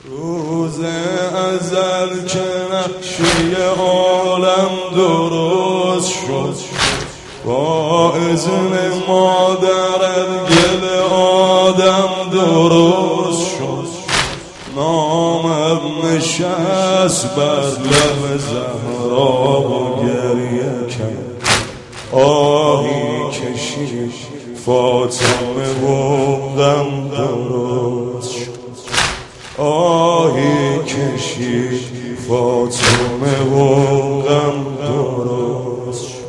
روز ازل که نقشه عالم درست شد، با اذن مادرت گل آدم درست شد. نامم نشست بر لب زهرا و گریه کرد. آهی کشید فاطمه و غم درست شد. آهی کشید فاطمه و غم درست شد.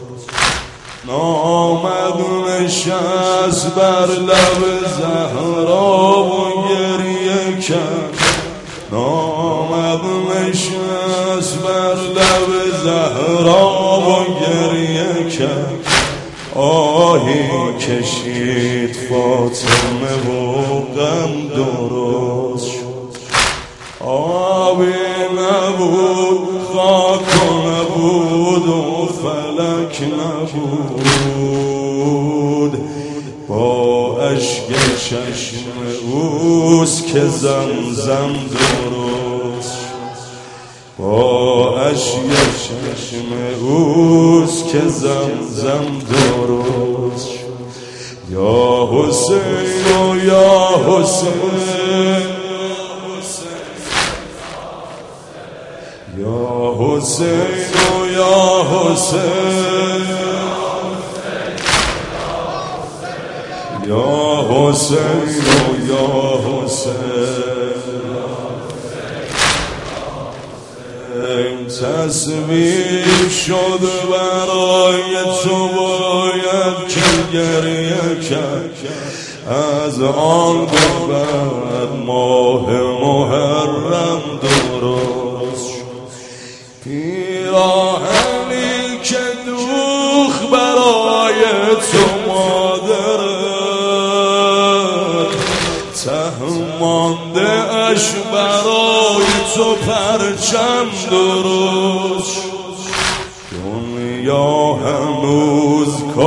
نامد نشست بر لب زهرا و گریه کرد. نامد نشست بر لب زهرا و گریه کرد. آهی کشید فاطمه و غم درست شد. آبی نبود، خاک نبود و فلک نبود. با اشک چشم اوست که زمزم درست شد. با اشک چشم اوست که زمزم درست شد. یا حسین و یا حسین، یا حسین و یا حسین، یا حسین و یا حسین. تصویر شد برای تو باید که گریه کرد. از آن بعد ماه محرم درست شد. پیراهنی که دوخت برای تو مادرت، ته مانده اش برای تو پرچم درست شد. دنیا هنوز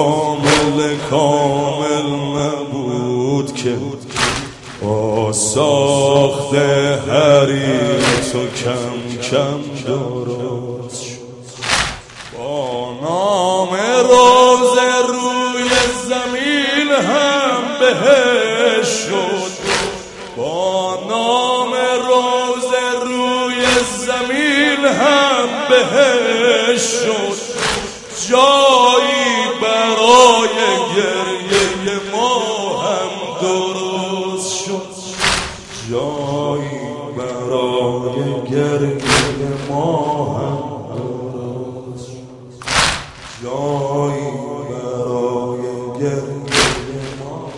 کامل نبود که با ساخت حریر تو کم کم درست شد. با نام روز روی زمین هم بهش شد. با نام روز روی زمین هم بهش شد. جایی برای گریه ما هم درست شد. جایی برای گریه ما هم درست شد. جایی برای گریه ما.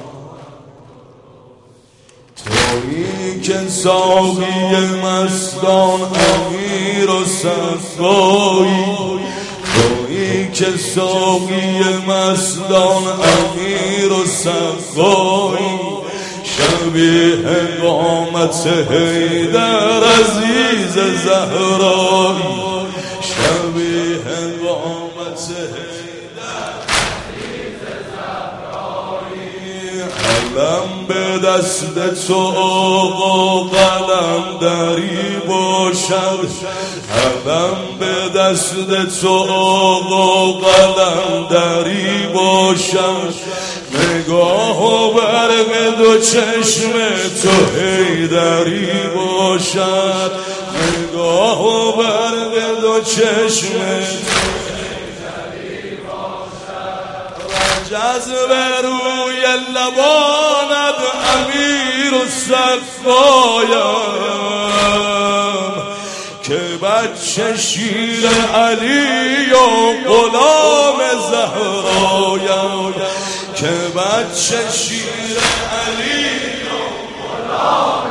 تویی که ساقی مستان امیر و صفایی، تویی که ساقی مستان امیر و صفایی، شبیه قامت حیدر عزیز زهرایی، شبیه قامت حیدر عزیز زهرایی. علم به دست تو آقا قلم دری باشد. علم به دست تو آقا قلم دری باشد. نگاه و برق دو چشم تو حیدری باشد. نگاه و برق دو چشم تو حیدری باشد. جذب روی لبانت امیر و صفایم، که بچه شیر علی و غلام زهرایم، که بچه شیر علی و غلام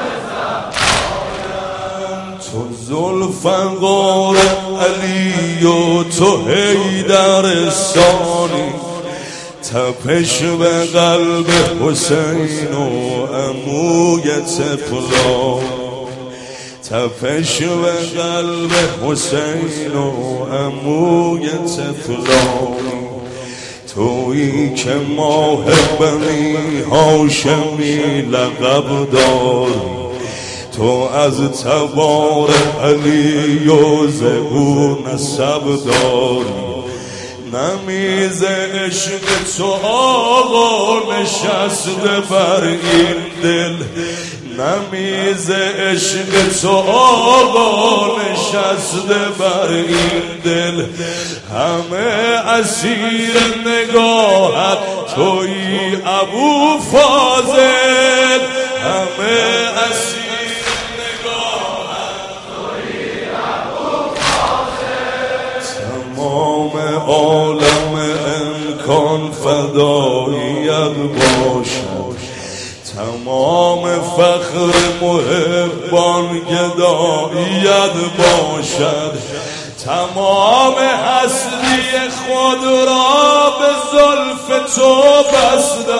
زهرایم. تو ذوالفقار علی و تو حیدر ثانی، تپش به قلب حسین و عموی طفلان، تپش به قلب حسین و عموی طفلان. تویی که ماه بنی هاشمی لقب داری، تو از تبار علی و ز او نسب داری نمیز عشق تو آقا نشسته بر این دل نمیز عشق تو آقا نشسته بر این دل همه اسیر نگاهت تویی ابو فاضل همه اسیر نگاهت تویی ابو فاضل تمام عالم امکان فداییت باشد تمام فخر محبان گداییت باشد تمام هستی خود را به زلف تو بستم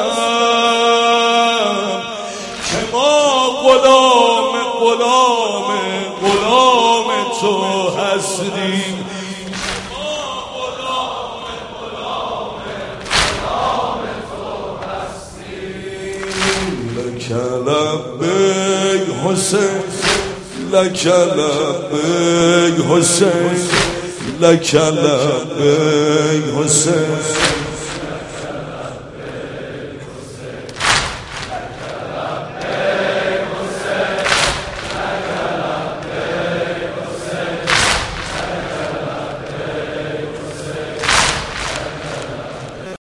که ما غلام تو هستیم لک لبیک حسین لک لبیک حسین لک لبیک حسین